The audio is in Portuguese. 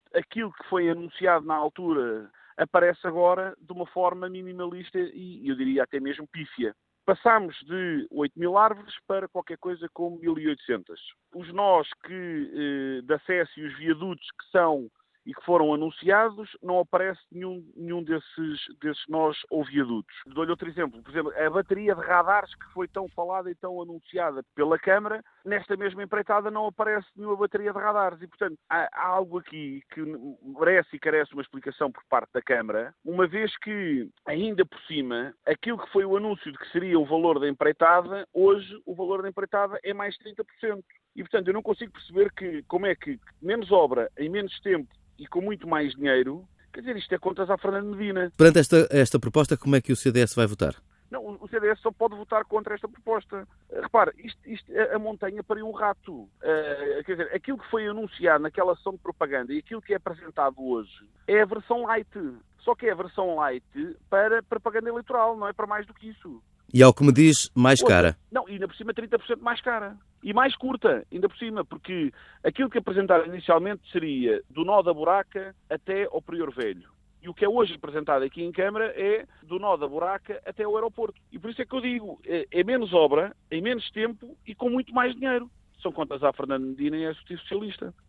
aquilo que foi anunciado na altura aparece agora de uma forma minimalista e, eu diria, até mesmo pífia. Passámos de 8.000 árvores para qualquer coisa como 1.800. Os nós de acesso e os viadutos que são e que foram anunciados, não aparece nenhum desses nós ou viadutos. Dou-lhe outro exemplo. Por exemplo, a bateria de radares que foi tão falada e tão anunciada pela Câmara, nesta mesma empreitada não aparece nenhuma bateria de radares. E, portanto, há algo aqui que merece e carece uma explicação por parte da Câmara, uma vez que, ainda por cima, aquilo que foi o anúncio de que seria o valor da empreitada, hoje o valor da empreitada é mais 30%. E, portanto, eu não consigo perceber como é que menos obra, em menos tempo, e com muito mais dinheiro, quer dizer, isto é contas à Fernando Medina. Perante esta proposta, como é que o CDS vai votar? Não, o CDS só pode votar contra esta proposta. Repara, a montanha pariu um rato. Quer dizer, aquilo que foi anunciado naquela ação de propaganda e aquilo que é apresentado hoje é a versão light. Só que é a versão light para propaganda eleitoral, não é para mais do que isso. E ao que me diz, mais cara. Não, e ainda por cima 30% mais cara. E mais curta, ainda por cima, porque aquilo que apresentaram inicialmente seria do nó da Buraca até ao Prior Velho. E o que é hoje apresentado aqui em Câmara é do nó da Buraca até ao aeroporto. E por isso é que eu digo, é menos obra, em menos tempo e com muito mais dinheiro. São contas à Fernando Medina e à Justiça Socialista.